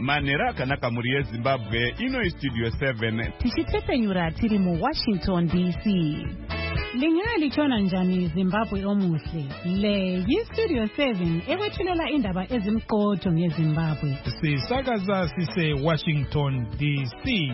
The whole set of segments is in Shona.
Manera Kanaka Murie Zimbabwe, ino Studio 7. Tichitepenyura tiri mu Washington DC. Lingali chona njani Zimbabwe omuhle. Le yi Studio 7 ewethulela indaba ezimqotho ngeZimbabwe. Sisakaza sise Washington DC.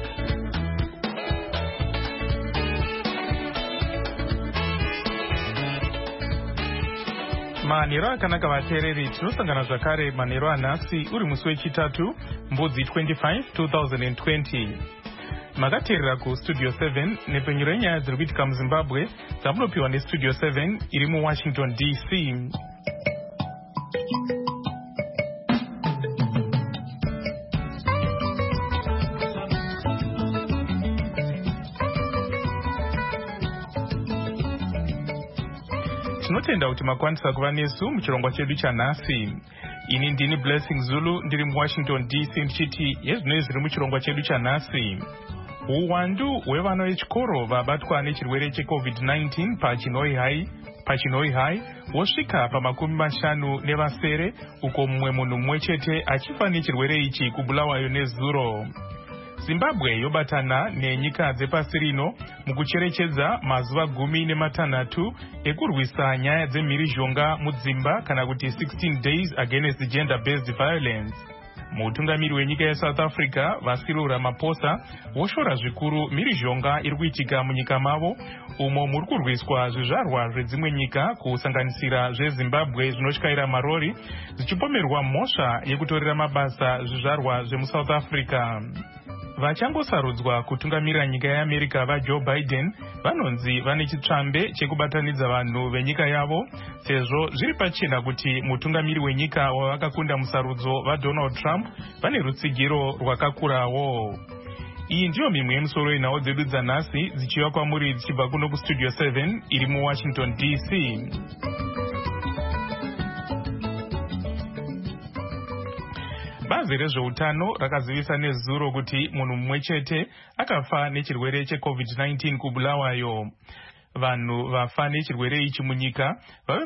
Manero akanaka vateereri tinosangana zvakare manero anhasi uri musi wechitatu mbudzi 25 2020. Makateerera kustudio 7 nepenyuro yenyaya dziri kuitika muZimbabwe dzamunopiwa nestudio 7 iri muWashington DC. Tinotenda kuti makwanisa kuva nesu muchirongwa chedu chanhasi. Ini ndini Blessing Zulu ndiri muWashington DC ndichiti yezvinoi zviri muchirongwa chedu chanhasi. Uwandu hwevana vechikoro vabatwa nechirwere cheCovid-19 pachinoi hai wosvika pa50 uko mumwe munhu mumwe chete achifa nechirwere ichi kubulawayo nezuro. Zimbabwe yobatana nenyika dzepasi rino mukucherechedza mazuva 16 ekurwisa nyaya dzemhirizhonga mudzimba kana kuti 16 days against gender-based violence. Mutungamiri wenyika yeSouth Africa Cyril Ramaphosa woshora zvikuru mhirizhonga iri kuitika munyika mavo umo muri kurwiswa zvizvarwa zvedzimwe nyika kusanganisira zveZimbabwe zvinotyaira marori zichipomerwa mhosva yekutorera mabasa zvizvarwa zvemuSouth Africa. Vachangosarudzwa kutungamirira nyika yeAmerica vaJoe Biden vanonzi vane chitsvambe chekubatanidza vanhu venyika yavo sezvo zviri pachena kuti mutungamiri wenyika wavakakunda musarudzo vaDonald Trump vane rutsigiro rwakakurawo. Iyi ndiyo mimwe yemusoro yenhau dzedu dzanhasi dzichiva kwamuri dzichibva kuno kustudio 7 iri muWashington DC. Bazi rezveutano rakazivisa nezuro kuti munhu mumwe chete akafa nechirwere cheCovid-19 kubulawayo. Vanhu vafa nechirwere ichi munyika vave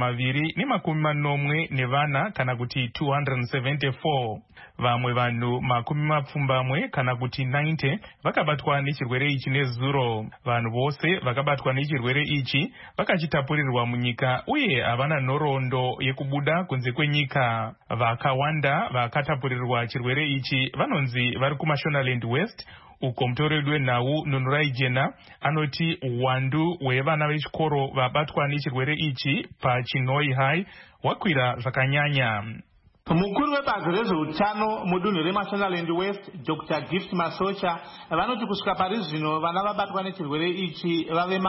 240 kana kuti 274. Vamwe vanhu 40 kana kuti 90 vakabatwa nechirwere ichi nezuro. Vanhu vose vakabatwa nechirwere ichi vakachitapurirwa munyika uye havana nhoroondo yekubuda kunze kwenyika. Vakawanda vakatapurirwa chirwere ichi vanonzi vari kuMashonaland West uko mutoreri wenhau Nunurai Jena anoti uwandu hwevana vechikoro vabatwa nechirwere ichi pachinoi hai hwakwira zvakanyanya. Mukuru webazi rezveutano mudunhu reMashonaland West Dr. Gift Masocha vanoti kusvika pari zvino vana vabatwa nechirwere ichi vave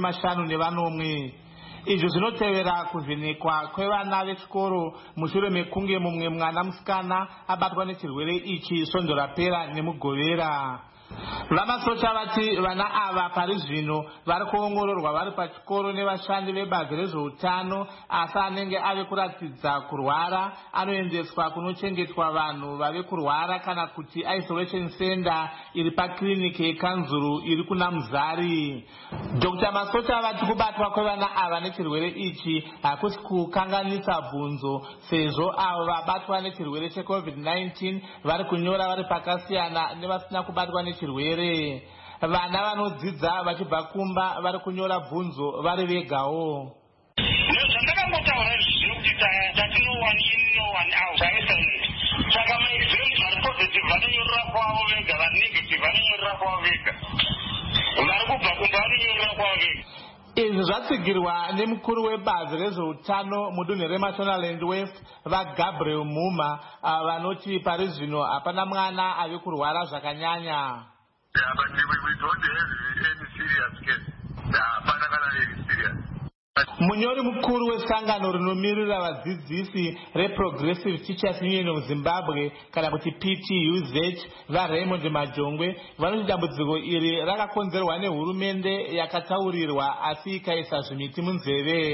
50. Izvo zvinotevera kuvhenekwa kwevana vechikoro mushure mekunge mumwe mwana musikana abatwa nechirwere ichi svondo rapera nemugovera. Vamasocha vati vana ava pari zvino vari kuongororwa vari pachikoro nevashandi vebazi rezveutano, asi anenge ave kuratidza kurwara anoendeswa kunochengetwa vanhu vave kurwara kana kuti isolation center iri pakiriniki yekanzuru iri kuna Muzari. Dr. Masocha vati kubatwa kwevana ava nechirwere ichi hakusi kukanganisa bvunzo sezvo avo vabatwa nechirwere cheCovid-19 vari kunyora vari pakasiyana nevasina kubatwa nechirwere. Vana vanodzidza vachibva kumba vari kunyora bvunzo vari vegawo. Zvandakambotaura zvino kuti tatinowani out saka maexams vari positive vanonyorera kwavo vega, vari negative vanonyorera kwavo vega, vari kubva kumba vanonyorera kwavo vega. Izvi zvatsigirwa nemukuru webazi rezveutano mudunhu reMashonaland West vaGabriel Muma vanoti pari zvino hapana mwana ave kurwara zvakanyanya. But we don't have any serious case. Hapana kana any serious. Munyori mukuru wesangano rinomirira vadzidzisi reProgressive Teachers Union of Zimbabwe kana kuti PTUZ vaRaymond Majongwe vanoti dambudziko iri rakakonzerwa nehurumende yakataurirwa asi ikaisa zvimiti munzeve.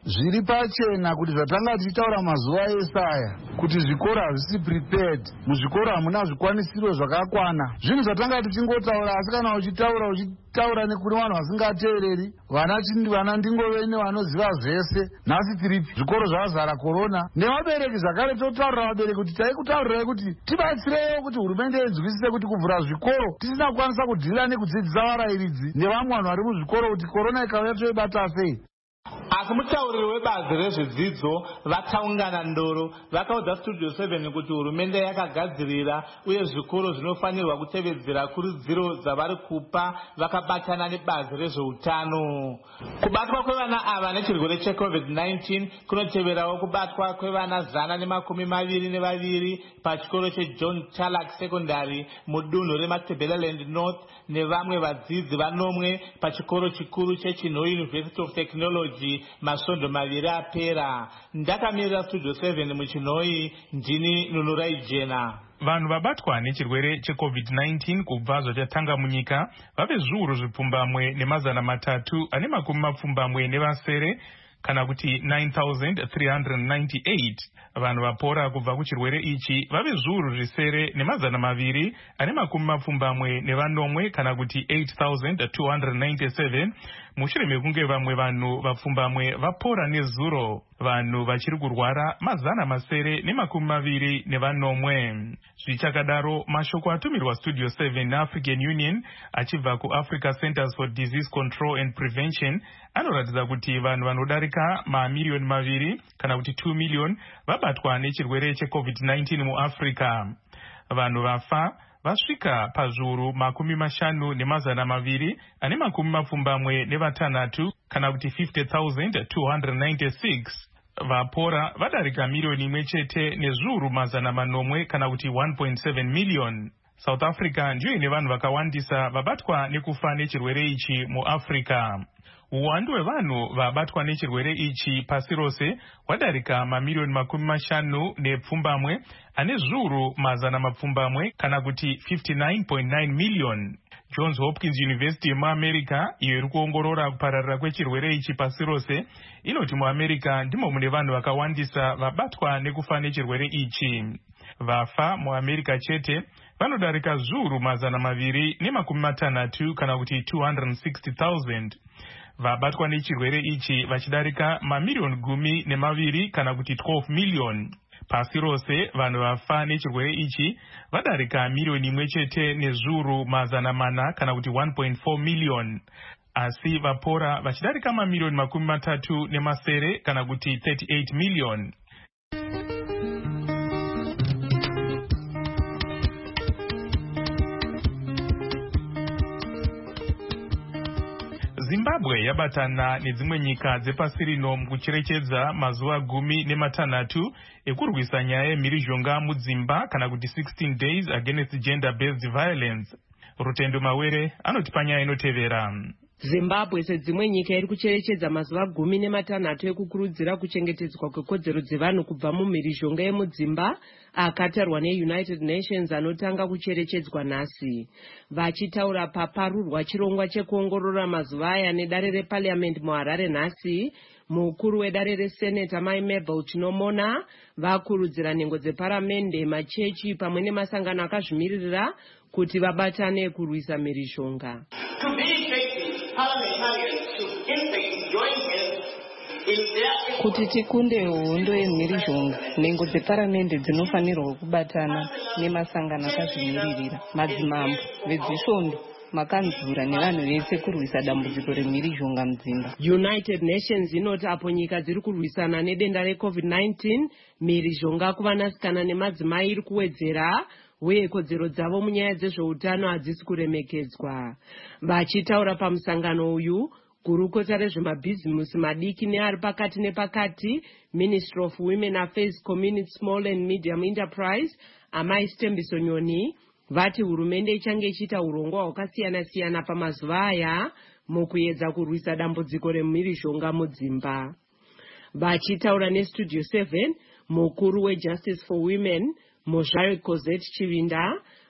zviri pachena kuti zvatanga tichitaura mazuva ese aya kuti zvikoro hazvisi prepared, muzvikoro hamuna zvikwanisiro zvakakwana. Zvinhu zvatanga tichingotaura, asi kana uchitaura nekune vanhu vasingateereri, vana ndingove nevanoziva zvese. Nhasi tiri zvikoro zvazara korona, nevabereki zvakare totaurira vabereki kuti taikutaurirai kuti tibatsirewo kuti hurumende inzwisise kuti kuvhura zvikoro tisina kukwanisa kudhira nekudzidzisa varairidzi nevamwe vanhu vari muzvikoro kuti korona ikauya toibata sei. Asi mutauriri webazi rezvidzidzo vataungana ndoro vakaudza Studio 7 kuti hurumende yakagadzirira uye zvikoro zvinofanirwa kutevedzera kurudziro dzavari kupa vakabatana nebazi rezveutano. Kubatwa kwevana ava nechirwere cheCovid-19 kunoteverawo kubatwa kwevana 122 pachikoro cheJohn Charlock Secondary mudunhu reMatabeleland North nevamwe vadzidzi vanomwe pachikoro chikuru cheChinhoyi University of Technology masondo 2 apera. Ndakamirira Studio 7 muChinhoyi, ndini Nunurai Jena. Vanhu vabatwa nechirwere cheCovid-19 kubva zvachatanga munyika vave zviuru zvipfumbamwe nemazana matatu ane makumi mapfumbamwe nevasere, kana kuti 9,398. Vanhu vapora kubva kuchirwere ichi vave zviuru zvisere nemazana maviri ane makumi mapfumbamwe nevanomwe, kana kuti 8,297, mushure mekunge vamwe vanhu vapfumbamwe vapora nezuro. Vanhu vachiri kurwara mazana masere nemakumi maviri nevanomwe. Zvichakadaro, mashoko atumirwa Studio 7 naAfrican Union achibva kuAfrica Centers for Disease Control and Prevention anoratidza kuti vanhu vanodarika mamiliyoni maviri kana kuti 2 million vabatwa nechirwere cheCovid-19 muAfrica. Vanhu vafa vasvika pazviuru makumi mashanu nemazana maviri ane makumi mapfumbamwe nevatanhatu, kana kuti 50,296. Vapora vadarika miliyoni imwe chete nezviuru mazana manomwe, kana kuti 1.7 million. South Africa ndiyo ine vanhu vakawandisa vabatwa nekufa nechirwere ichi muAfrica. Uwandu hwevanhu vabatwa nechirwere ichi pasi rose hwadarika mamiliyoni makumi mashanu nepfumbamwe ane zviuru mazana mapfumbamwe, kana kuti 59.9 million. Johns Hopkins University muAmerica, iyo iri kuongorora kupararira kwechirwere ichi pasi rose, inoti muAmerica ndimo mune vanhu vakawandisa vabatwa nekufa nechirwere ichi. Vafa muAmerica chete vanodarika zviuru mazana maviri nemakumi matanhatu, kana kuti 260,000. Vabatwa nechirwere ichi vachidarika mamiliyoni 12, kana kuti 12 million. Pasi rose vanhu vafa nechirwere ichi vadarika miliyoni imwe chete nezviuru mazana mana, kana kuti 1.4 million. Asi vapora vachidarika mamiliyoni makumi matatu nemasere, kana kuti 38 million. Zimbabwe yabatana nedzimwe nyika dzepasi rino mukucherechedza mazuva 16 ekurwisa nyaya yemhirizhonga mudzimba, kana kuti 16 days against gender-based violence. Rutendo Mawere anoti panyaya inotevera. Zimbabwe sedzimwe nyika iri kucherechedza mazuva 16 ekukurudzira kuchengetedzwa kwekodzero dzevanhu kubva mumhirizhonga yemudzimba akatarwa neUnited Nations anotanga kucherechedzwa nhasi. Vachitaura paparurwa chirongwa chekuongorora mazuva aya nedare reParliament muHarare nhasi, mukuru wedare reSenate Mai Mabel Chinomona vakurudzira nhengo dzeparamende, machechi pamwe nemasangano akazvimiririra kuti vabatane kurwisa mhirizhonga. Kuti tikunde hondo yemhirizhonga, nhengo dzeparamende dzinofanirwa kubatana nemasangano akazvimiririra, madzimambo, vedzisvondo, makanzura nevanhu vese kurwisa dambudziko remhirizhonga mudzimba. United Nations inoti apo nyika dziri kurwisana nedenda reCovid-19, mhirizhonga kuvanasikana nemadzimai iri kuwedzera uye kodzero dzavo munyaya dzezveutano hadzisi kuremekedzwa. Vachitaura pamusangano uyu, gurukota rezvemabhizimusi madiki neari pakati nepakati, Ministry of Women Affairs, Community, Small and Medium Enterprise, Amai Stembiso Nyoni, vati hurumende ichange ichiita urongwa hwakasiyana-siyana pamazuva aya mukuedza kurwisa dambudziko remhirizhonga mudzimba. Vachitaura neStudio 7, mukuru weJustice for Women, Mozhayo Cosette Chivinda,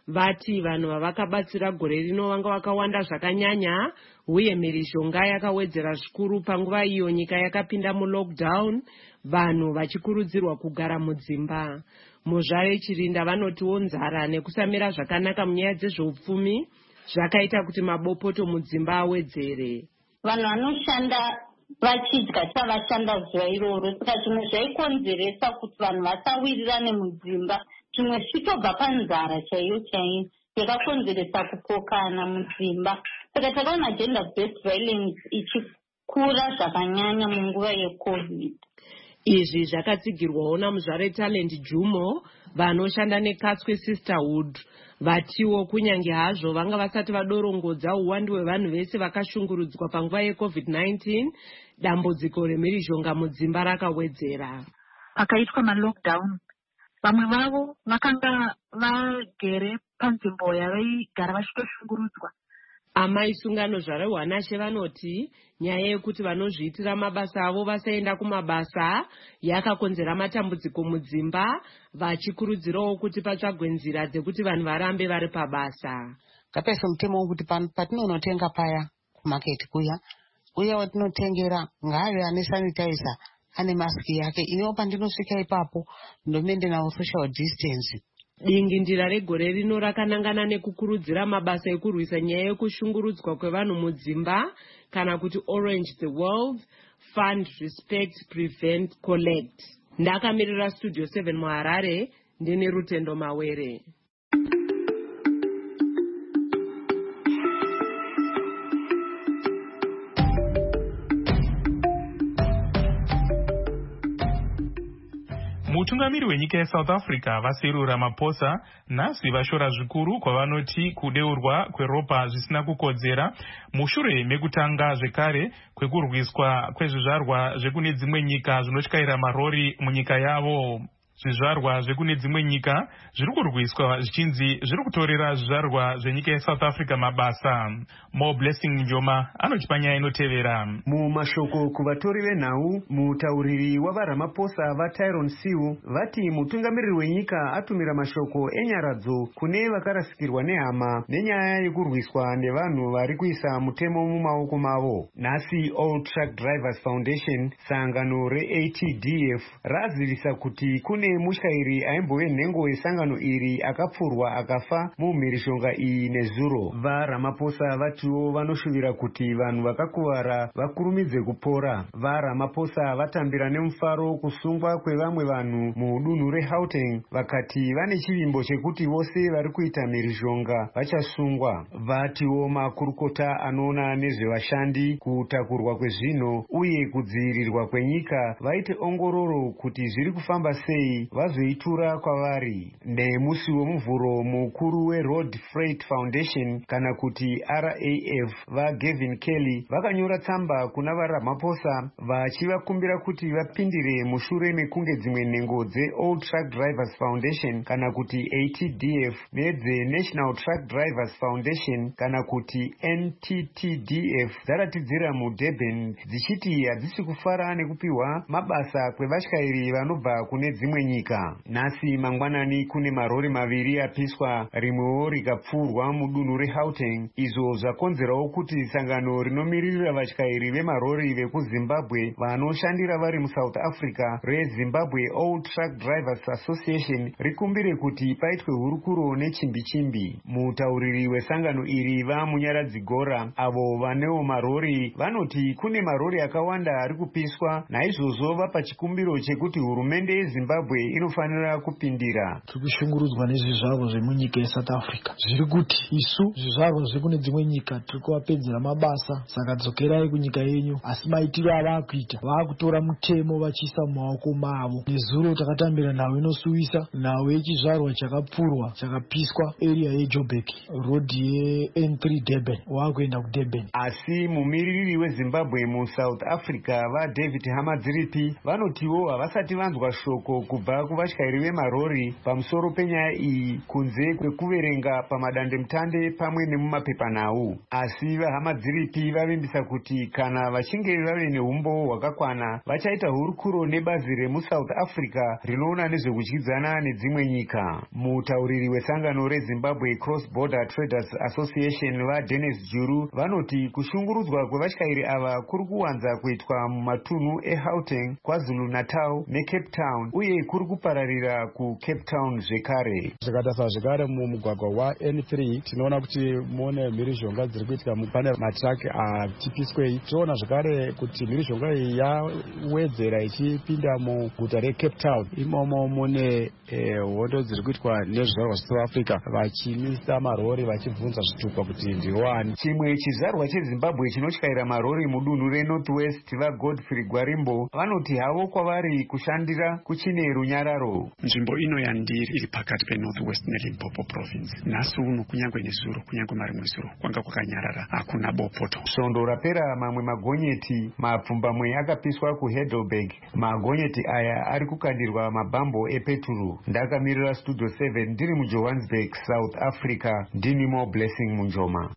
vati vanhu vavakabatsira gore rino vanga vakawanda zvakanyanya uye mhirizhonga yakawedzera zvikuru panguva iyo nyika yakapinda mulockdown, vanhu vachikurudzirwa kugara mudzimba. Muzvare Chirinda vanotiwo nzara nekusamira zvakanaka munyaya dzezveupfumi zvakaita kuti mabopoto mudzimba awedzere. Vanhu vanoshanda vachidya chavashanda zuva iroro, saka zvimwe zvaikonzeresa kuti vanhu vasawirirane mudzimba, zvimwe zvitobva panzara chaiyo chaiyo yakakonzeresa kukokana mudzimba. Saka takaona gender based violence ichikura zvakanyanya munguva yeCovid. Izvi zvakatsigirwawo naMuzvare Talent Jumo vanoshanda neKatswe Sisterhood, vatiwo kunyange hazvo vanga vasati vadorongodza uwandu hwevanhu vese vakashungurudzwa panguva yeCovid-19, dambudziko remhirizhonga mudzimba rakawedzera. Pakaitwa malockdown, vamwe vavo vakanga vagere panzvimbo yavaigara vachitoshungurudzwa. Amai Sungano Zvare Wanashe vanoti nyaya yekuti vanozviitira mabasa avo vasaenda kumabasa yakakonzera matambudziko mudzimba, vachikurudzirawo kuti patsvagwe nzira dzekuti vanhu varambe vari pabasa. Ngapaiswe mutemo wokuti patinonotenga paya kumaketi kuya, uya watinotengera ngaave ane sanitizer, ane maski yake. Inewo pandinosvika ipapo ndomende nawo social distance. Dingindira regore rino rakanangana nekukurudzira mabasa ekurwisa nyaya yekushungurudzwa kwevanhu mudzimba, kana kuti Orange the World, Fund, Respect, Prevent, Collect. Ndakamirira Studio 7 muHarare, ndini Rutendo Mawere. Mutungamiri wenyika yeSouth Africa Cyril Ramaphosa nhasi vashora zvikuru kwavanoti kudeurwa kweropa zvisina kukodzera mushure mekutanga zvekare kwekurwiswa kwezvizvarwa zvekune dzimwe nyika zvinotyaira marori munyika yavo. Zvizvarwa zvekune dzimwe nyika zviri kurwiswa zvichinzi zviri kutorera zvizvarwa zvenyika yeSouth Africa mabasa. Mo Blessing Njoma anotipa nyaya inotevera. Mumashoko kuvatori venhau, mutauriri wavaRamaphosa vaTyrone Siu vati mutungamiriri wenyika atumira mashoko enyaradzo kune vakarasikirwa nehama nenyaya yekurwiswa nevanhu vari kuisa mutemo mumaoko mavo. Nhasi All Truck Drivers Foundation, sangano reATDF, razivisa kuti kune mutyairi aimbove nhengo yesangano iri akapfurwa akafa mumhirizhonga iyi nezuro. VaRamaphosa vatiwo vanoshuvira kuti vanhu vakakuvara vakurumidze kupora. VaRamaphosa vatambira nemufaro kusungwa kwevamwe vanhu mudunhu reGauteng, vakati vane chivimbo chekuti vose vari kuita mhirizhonga vachasungwa. Vatiwo makurukota anoona nezvevashandi, kutakurwa kwezvinhu uye kudzivirirwa kwenyika vaite ongororo kuti zviri kufamba sei vazoitura kwavari. Nemusi wemuvhuro, mukuru weRoad Freight Foundation kana kuti RAF vaGavin Kelly vakanyora tsamba kuna vaRamaphosa vachivakumbira kuti vapindire mushure mekunge dzimwe nhengo dzeAll Truck Drivers Foundation kana kuti ATDF nedzeNational Truck Drivers Foundation kana kuti NTTDF dzaratidzira muDurban dzichiti hadzisi kufara nekupiwa mabasa kwevashairi vanobva kune dzimwe nyika. Nhasi mangwanani kune marori maviri apiswa, rimwewo rikapfurwa mudunhu reGauteng, izvo zvakonzerawo kuti sangano rinomiririra vatyairi vemarori vekuZimbabwe vanoshandira vari muSouth Africa reZimbabwe All Truck Drivers Association rikumbire kuti paitwe hurukuro nechimbi-chimbi. Mutauriri wesangano iri vaMunyaradzi Gora, avo vanewo marori, vanoti kune marori akawanda ari kupiswa, naizvozvo vapa chikumbiro chekuti hurumende yeZimbabwe inofanira kupindira. Tiri kushungurudzwa nezvizvarwa zvemunyika yeSouth Africa zviri kuti isu zvizvarwa zvekune dzimwe nyika tiri kuvapedzera mabasa, saka dzokerai kunyika yenyu. Asi maitiro avakuita, vakutora mutemo vachiisa mumaoko mavo. Nezuro takatambira nhau inosuwisa, nhau yechizvarwa chakapfurwa chakapiswa area yeJoburg, road yeN3 Durban, wakuenda kuDurban. Asi mumiririri weZimbabwe muSouth Africa vaDavid Hamadziripi vanotiwo havasati vanzwa shoko kubva kuvatyairi vemarori pamusoro penyaya iyi kunze kwekuverenga pamadandemutande pamwe nemumapepanhau. Asi vahama dziripi vavimbisa kuti kana vachinge vave neumbo hwakakwana vachaita hurukuro nebazi remuSouth Africa rinoona nezvekudyidzana nedzimwe nyika. Mutauriri wesangano reZimbabwe Cross Border Traders Association vaDennis Juru vanoti kushungurudzwa kwevatyairi ava kuri kuwanza kuitwa mumatunhu eGauteng, KwaZulu-Natal neCape Town uye kuri kupararira kuCape Town zvekare. Zvakadasa zvekare mumugwagwa waN3 tinoona kuti mune mhirizhonga dziri kuitika pane matraki atipiswei. Toona zvakare kuti mhirizhonga iyi yawedzera ichipinda muguta reCape Town. Imomo mune hondo dziri kuitwa nezvizvarwa zveSouth Africa vachimisa marori vachibvunza zvitupa kuti ndiwani. Chimwe chizvarwa cheZimbabwe chinotyaira marori mudunhu reNorth West vaGodfrey Gwarimbo vanoti havo kwavari kushandira kuchine runyararo. Nzvimbo ino yandiri iri pakati peNorth West neLimpopo province. Nhasi uno kunyangwe nezuro kunyangwe marimwe zuro kwanga kwakanyarara hakuna bopoto. Svondo rapera mamwe magonyeti mapfumbamwe akapiswa kuHeidelberg. Magonyeti aya ari kukandirwa mabhambo epeturu. Ndakamirira Studio 7 ndiri muJohannesburg, South Africa. Ndini Mo Blessing Munjoma.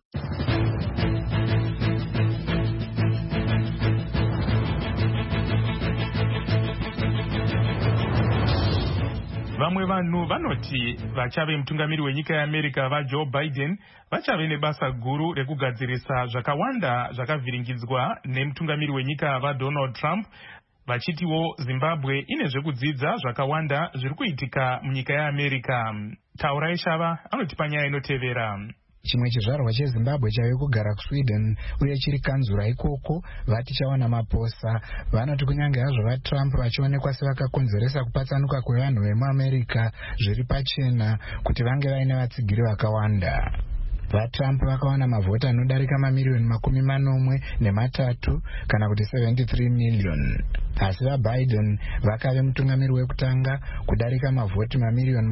Vamwe vanhu vanoti vachave mutungamiri wenyika yeAmerica vaJoe Biden vachave nebasa guru rekugadzirisa zvakawanda zvakavhiringidzwa nemutungamiri wenyika vaDonald Trump, vachitiwo Zimbabwe ine zvekudzidza zvakawanda zviri kuitika munyika yeAmerica. Taurai Shava anotipa nyaya inotevera. Chimwe chizvarwa cheZimbabwe chave kugara kuSweden uye chiri kanzura ikoko vati chawana maposa. Vanoti kunyange hazvo vaTrump vachionekwa sevakakonzeresa kupatsanuka kwevanhu vemuAmerica zviri pachena kuti vange vaine vatsigiri vakawanda. VaTrump vakawana mavhoti anodarika mamiliyoni 43 kana kuti 73 miliyoni. Asi vaBiden vakave mutungamiri wekutanga kudarika mavhoti mamiliyoni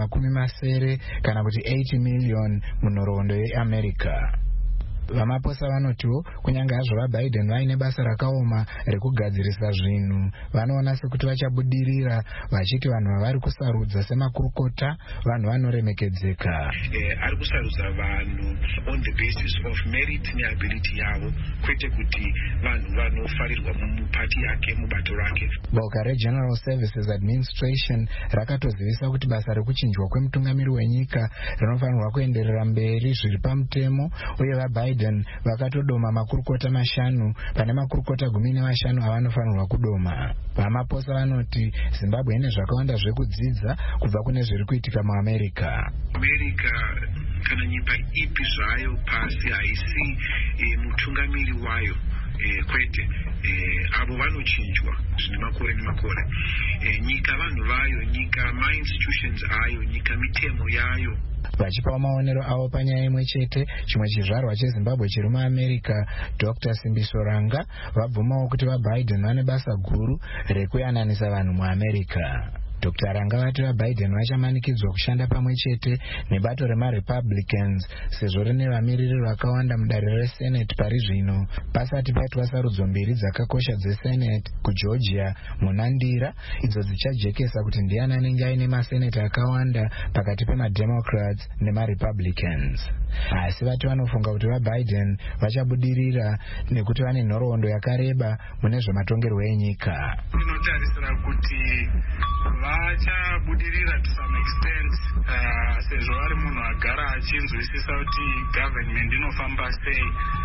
70 kana kuti 80 miliyoni munhoroondo yeAmerica. Vamaposa vanotiwo kunyange hazvo vaBiden vaine basa rakaoma rekugadzirisa zvinhu, vanoona sekuti vachabudirira vachiti vanhu vavari kusarudza semakurukota vanhu vanoremekedzeka. Ari kusarudza vanhu on the basis of merit neability yavo, kwete kuti vanhu vanofarirwa mupati yake mubato rake. Boka reGeneral Services Administration rakatozivisa kuti basa rekuchinjwa kwemutungamiri wenyika rinofanirwa kuenderera mberi zviri pamutemo, uye vaBiden vakatodoma makurukota 5 pane makurukota 15 avanofanirwa kudoma. Vamaposa vanoti Zimbabwe ine zvakawanda zvekudzidza kubva kune zviri kuitika muAmerica. America kana nyika ipi zvayo pasi haisi mutungamiri wayo kwete avo vanochinjwa zvine makore nemakore. Nyika vanhu vayo, nyika ma-institutions ayo, nyika mitemo yayo. Vachipa maonero avo panyaya imwe chete, chimwe chizvarwa cheZimbabwe chiri muAmerica, Dr. Simbiso Ranga, vabvumawo kuti vaBiden vane basa guru rekuyananisa vanhu muAmerica. Dr. Ranga vati vaBiden vachamanikidzwa kushanda pamwe chete nebato remaRepublicans sezvo rine vamiriri vakawanda mudare reSenate pari zvino, pasati paitwa sarudzo mbiri dzakakosha dzeSenate kuGeorgia muna Ndira, idzo dzichajekesa kuti ndiani anenge aine maSenate akawanda pakati pemaDemocrats nemaRepublicans. Asi vati vanofunga kuti vaBiden vachabudirira nekuti vane nhoroondo yakareba mune zvematongerwo enyika. Tinotarisira kuti vachabudirira to some extent sezvo vari munhu agara achinzwisisa kuti government inofamba sei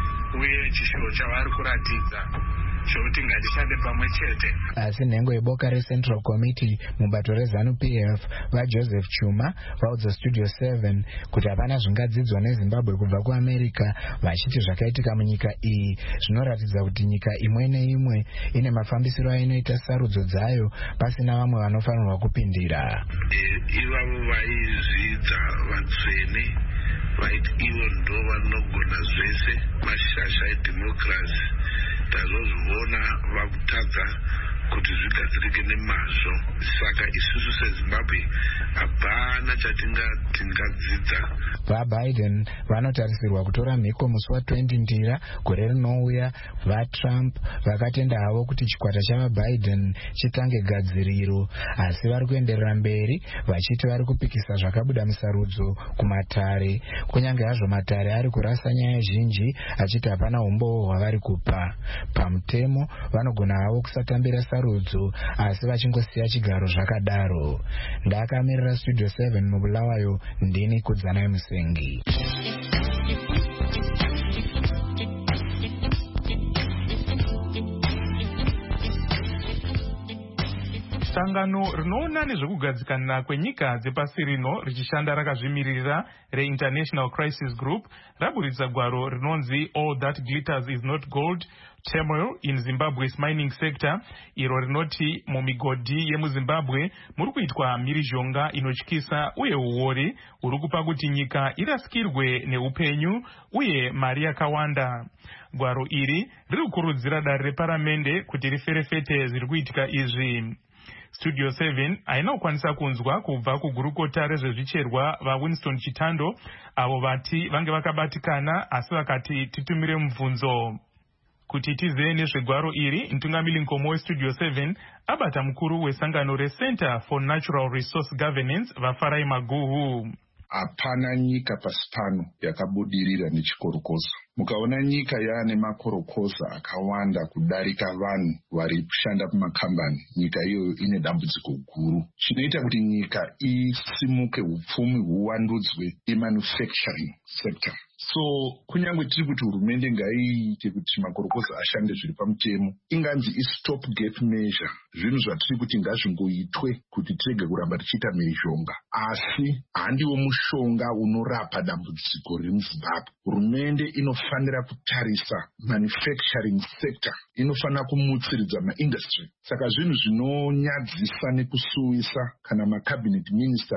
uye chishiro chavari kuratidza zvokuti ngatishande pamwe chete. Asi nhengo yeboka reCentral Committee mubato reZANU-PF vaJoseph Chuma vaudza Studio 7 kuti hapana zvingadzidzwa neZimbabwe kubva kuAmerica, vachiti zvakaitika munyika iyi zvinoratidza kuti nyika imwe neimwe ine mafambisiro ainoita sarudzo dzayo pasina vamwe vanofanirwa kupindira. Ivavo vaizvidza vatsvene vaiti ivo ndo vanogona zvese, mashasha edemokirasi tazozviona vakutadza kuti zvigadzirike nemazvo. Saka isusu seZimbabwe hapana chatingadzidza. VaBiden vanotarisirwa kutora mhiko musi wa20 Ndira gore rinouya. VaTrump vakatenda havo kuti chikwata chavaBiden chitange gadziriro, asi vari kuenderera mberi vachiti vari kupikisa zvakabuda musarudzo kumatare, kunyange hazvo matare ari kurasa nyaya zhinji achiti hapana umbowo hwavari kupa. Pamutemo vanogona havo kusatambira sarudzo asi vachingosiya chigaro zvakadaro. Ndakamirira Studio 7 muBulawayo, ndini Kudzanai Musengi. Sangano rinoona nezvekugadzikana kwenyika dzepasi rino richishanda rakazvimirira reInternational Crisis Group raburitsa gwaro rinonzi All That Glitters Is Not Gold, Turmoil in Zimbabwe's Mining Sector, iro rinoti mumigodhi yemuZimbabwe muri kuitwa mhirizhonga inotyisa uye uori uri kupa kuti nyika irasikirwe neupenyu uye mari yakawanda. Gwaro iri riri kukurudzira dare reparamende kuti riferefete zviri kuitika izvi. Studio 7 haina kukwanisa kunzwa kubva kugurukota rezvezvicherwa vaWinston Chitando avo vati vange vakabatikana asi vakati titumire mubvunzo. Kuti tize nezvegwaro iri, mtungamiri nkomo weStudio 7 abata mukuru wesangano reCenter for Natural Resource Governance vaFarai Maguhu. Hapana nyika pasi pano yakabudirira nechikorokoza. Mukaona nyika yaane makorokoza akawanda kudarika vanhu vari kushanda kumakambani, nyika iyoyo ine dambudziko guru. Chinoita kuti nyika isimuke, upfumi huwandudzwe imanufacturing sector. So kunyange tiri kuti hurumende ngaiite kuti makorokoza ashande zviri pamutemo, inganzi i-stop gap measure, zvinhu zvatiri kuti ngazvingoitwe kuti tirege kuramba tichiita mhirizhonga, asi handiwo mushonga unorapa dambudziko riri muZimbabwe. Hurumende inofanira kutarisa manufacturing sector, inofanira kumutsiridza maindustry. Saka zvinhu zvinonyadzisa nekusuwisa kana macabinet minister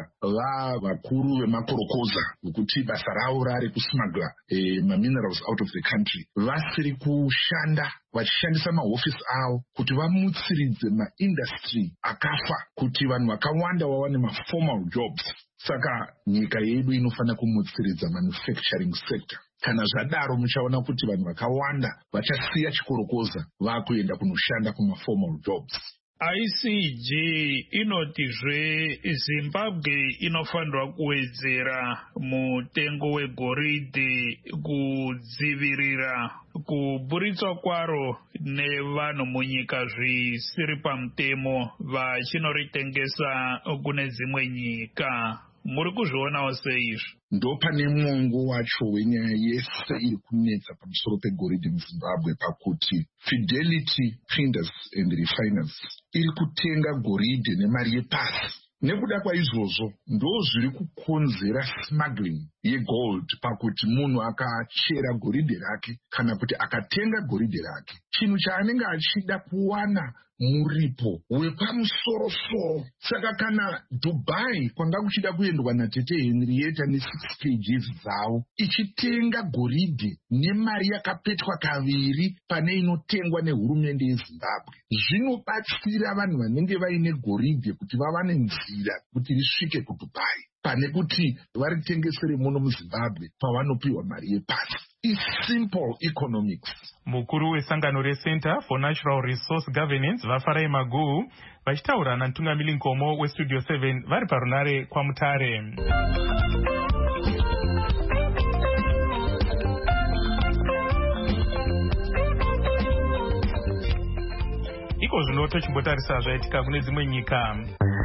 vakuru vemakorokoza kuti basa ravo rari kusmagla minerals out of the country, vasiri kushanda vachishandisa mahofisi avo kuti vamutsiridze maindustry akafa kuti vanhu vakawanda vawane maformal jobs. Saka nyika yedu inofanira kumutsiridza manufacturing sector. Kana zvadaro muchaona kuti vanhu vakawanda vachasiya chikorokoza vakuenda kunoshanda kumaformal jobs. ICG inotizve Zimbabwe inofanirwa kuwedzera mutengo wegoridhe kudzivirira kuburitswa kwaro nevanhu munyika zvisiri pamutemo vachinoritengesa kune dzimwe nyika. Muri kuzvionawo seizvi? Ndopane mwongo wacho wenyaya yese iri kunetsa pamusoro pegoridhe muZimbabwe pakuti Fidelity Traders and Refiners iri kutenga goridhe nemari yepasi. Nekuda kwaizvozvo ndo zviri kukonzera smuggling yegold, pakuti munhu akachera goridhe rake kana kuti akatenga goridhe rake, chinhu chaanenge achida kuwana muripo wepamusoro-soro. Saka kana Dubai kwanga kuchida kuendwa naTete Henrietta ne6 kgs dzavo ichitenga goridhe nemari yakapetwa kaviri pane inotengwa nehurumende yeZimbabwe, zvinobatsira vanhu vanenge vaine goridhe kuti vawane nzira kuti risvike kuDubai pane kuti varitengesere muno muZimbabwe pavanopiwa mari yepasi. Simple economics. Mukuru wesangano reCenter for Natural Resource Governance vaFarai Maguhu vachitaura namtungamiri nkomo weStudio 7 vari parunare kwaMutare. Iko zvino tochimbotarisa zvaitika kune dzimwe nyika.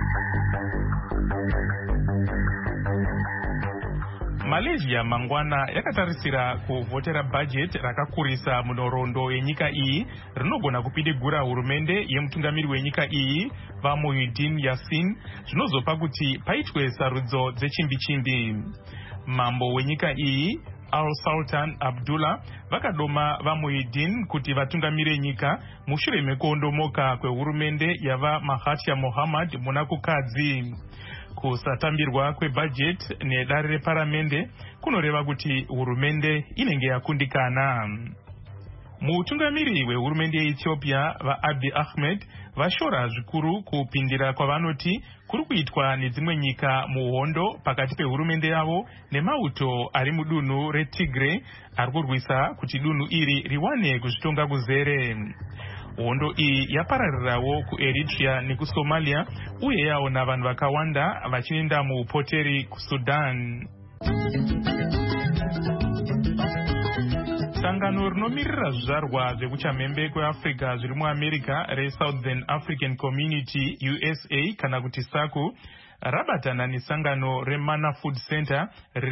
Malaysia mangwana yakatarisira kuvhotera bajeti rakakurisa munhoroondo yenyika iyi rinogona kupidigura hurumende yemutungamiri wenyika iyi vaMuhyiddin Yassin zvinozopa kuti paitwe sarudzo dzechimbi-chimbi. Mambo wenyika iyi Al-Sultan Abdullah vakadoma vaMuhyiddin kuti vatungamire nyika mushure mekuondomoka kwehurumende yava Mahathir Mohamad muna kukadzi. Kusatambirwa kwebajeti nedare reparamende kunoreva kuti hurumende inenge yakundikana. Mutungamiri wehurumende yeEthiopia vaAbiy Ahmed vashora zvikuru kupindira kwavanoti kuri kuitwa nedzimwe nyika muhondo pakati pehurumende yavo nemauto ari mudunhu reTigray ari kurwisa kuti dunhu iri riwane kuzvitonga kuzere. Hondo iyi yapararirawo kuEritrea nekuSomalia uye yaona vanhu vakawanda vachienda muupoteri kuSudan. Sangano rinomirira zvizvarwa zvekuchamhembe kweAfrica zviri muAmerica reSouthern African Community USA kana kuti SACU rabatana nesangano reManna Food Center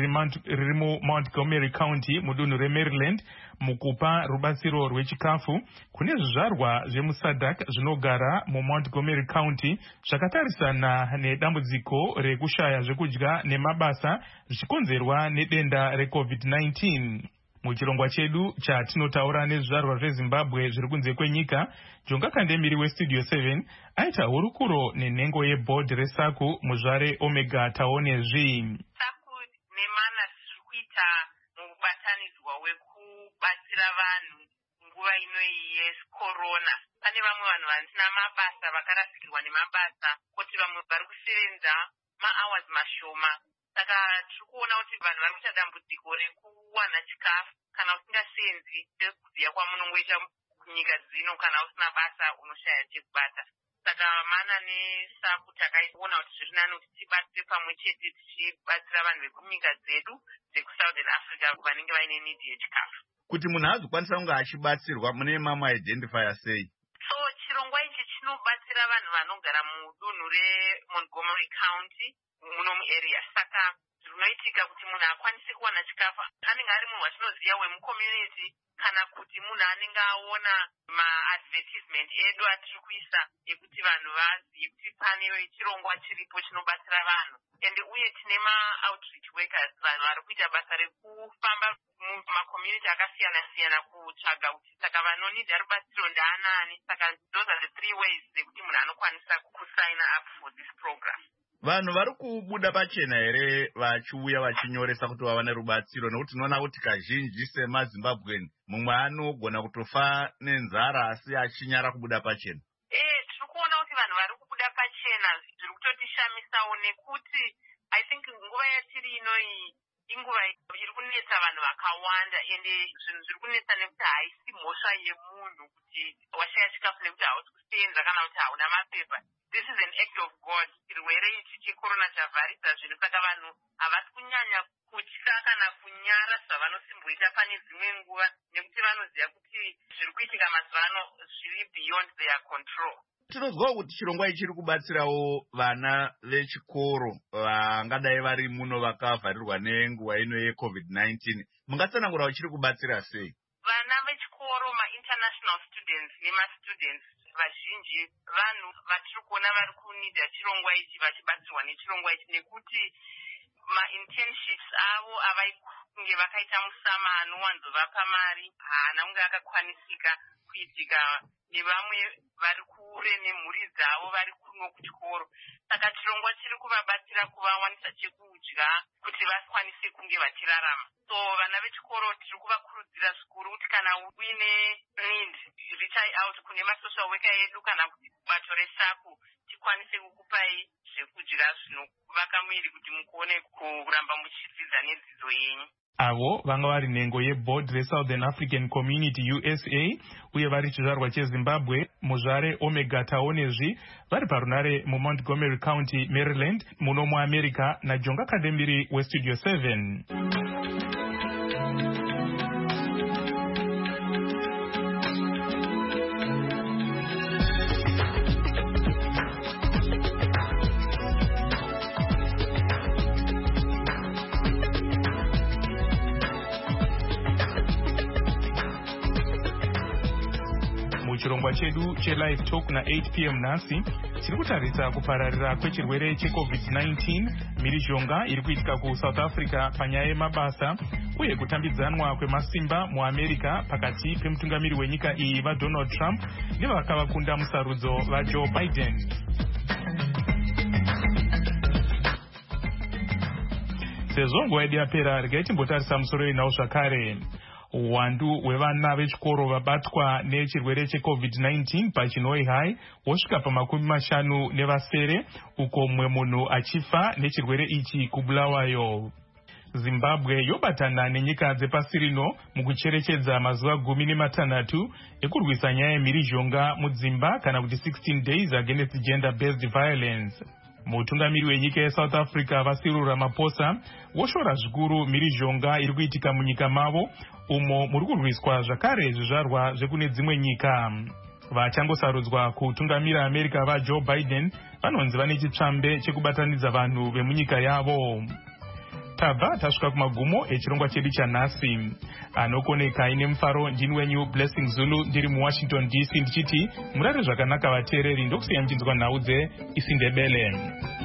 riri muMontgomery County mudunhu reMaryland mukupa rubatsiro rwechikafu kune zvizvarwa zvemuSadak zvinogara muMontgomery County zvakatarisana nedambudziko rekushaya zvekudya nemabasa zvichikonzerwa nedenda reCovid-19. Muchirongwa chedu chatinotaura nezvizvarwa zveZimbabwe zviri kunze kwenyika, Jonga Kandemiri weStudio 7 aita hurukuro nenhengo yebhodhi reSACU muzvare Omega Taonezvi. SACU neManna zviri kuita mubatanidzwa wekubatsira vanhu nguva inoyi yecorona. Pane vamwe vanhu vasina mabasa vakarasikirwa nemabasa kuti vamwe vari kusevenza ma-hours mashoma. Saka tiri kuona kuti vanhu vari kuita dambudziko rekuwana chikafu kana usingasevenzi sekuziya kwamunongoita kunyika dzino kana usina basa unoshaya chekubata. Saka Manna neSACU takaona kuti zviri nani kuti tibatsire pamwe chete tichibatsira vanhu vekunyika dzedu dzekuSouthern Africa vanenge vaine nidi yechikafu. Kuti munhu azokwanisa kunge achibatsirwa mune mama-identifier sei? So chirongwa ichi chinobatsira vanhu vanogara mudunhu reMontgomery County muno muarea. Saka zvinoitika kuti munhu akwanise kuwana chikafu anenge ari munhu watinoziva wemucommunity kana kuti munhu anenge aona ma-advertisement edu atiri kuisa ekuti vanhu vazive kuti pane chirongwa chiripo chinobatsira vanhu. Ende uye tine ma-outreach workers vanhu vari kuita basa rekufamba mumacommunity akasiyana-siyana kutsvaga kuti saka vanonidha rubatsiro ndaanani. Saka those are the 3 ways dzekuti munhu anokwanisa kusign up for this program. Vanhu vari kubuda pachena here vachiuya vachinyoresa kuti vawane rubatsiro, nekuti tinoona kuti kazhinji semaZimbabweni mumwe anogona kutofa nenzara asi achinyara kubuda pachena? Tiri kuona kuti vanhu vari kubuda pachena zviri kutotishamisawo nekuti I think nguva yatiri inoyi inguva iri kunetsa vanhu vakawanda ende zvinhu zviri kunetsa nekuti haisi mhosva yemunhu kuti washaya chikafu nekuti hausi kusenza kana kuti hauna mapepa. This is an act of God. Chirwere ichi checorona chavharisa zvinhu, saka vanhu havasi kunyanya kutya kana kunyara zvavanosimboita pane dzimwe nguva nekuti vanoziva kuti zviri kuitika mazuva ano zviri beyond their control. Tinozwawo kuti chirongwa ichi chiri kubatsirawo vana vechikoro vangadai vari muno vakavharirwa nenguva ino yeCovid-19. Mungatsanangura kuti chiri kubatsira sei? Vana vechikoro, ma-international students nema-students vazhinji vanhu vatiri kuona vari kunidha chirongwa ichi vachibatsirwa nechirongwa ichi nekuti ma-internships avo avaikunge vakaita musama anowanzovapa mari haana kunge akakwanisika kuitika nevamwe vari kure nemhuri dzavo vari kuno kuchikoro. Saka chirongwa chiri kuvabatsira kuvawanisa chekudya kuti vakwanise kunge vachirarama. So vana vechikoro tiri kuvakurudzira zvikuru kuti kana uine need reach out kune masocial worker edu kana kuti bato reSACU tikwanise kukupai zvekudya zvinovaka mwiri kuti mukone kuramba muchidzidza nedzidzo yenyu. Avo vanga vari nhengo yebhodhi reSouthern African Community USA uye vari chizvarwa cheZimbabwe muzvare Omega Taonezvi vari parunare muMontgomery County, Maryland muno muAmerica naJonga Kandemiri weStudio 7. Chirongwa chedu chelive talk na8 p.m. nhasi chiri kutarisa kupararira kwechirwere cheCovid-19 mhirizhonga iri kuitika kuSouth Africa panyaya yemabasa uye kutambidzanwa kwemasimba muAmerica pakati pemutungamiri wenyika iyi vaDonald Trump nevakavakunda musarudzo vaJoe Biden. Sezvo nguva yedu yapera regai timbotarisa musoro inawo zvakare. uwandu hwevana vechikoro vabatwa nechirwere cheCovid-19 pachinoi high hwosvika pa50 uko mumwe munhu achifa nechirwere ichi kubulawayo. Zimbabwe yobatana nenyika dzepasi rino mukucherechedza mazuva 16 ekurwisa nyaya yemhirizhonga mudzimba kana kuti 16 days against gender-based violence. Mutungamiri wenyika yeSouth Africa Cyril Ramaphosa woshora zvikuru mhirizhonga iri kuitika munyika mavo umo muri kurwiswa zvakare zvizvarwa zvekune dzimwe nyika. Vachangosarudzwa kutungamira America vaJoe Biden vanonzi vane chitsvambe chekubatanidza vanhu vemunyika yavo. Tabva tasvika kumagumo echirongwa chedu chanhasi. Anokoneka ine mufaro ndini wenyu Blessing Zulu ndiri muWashington DC ndichiti murare zvakanaka vateereri ndokusiya muchinzwa nhau dzeIsindebele.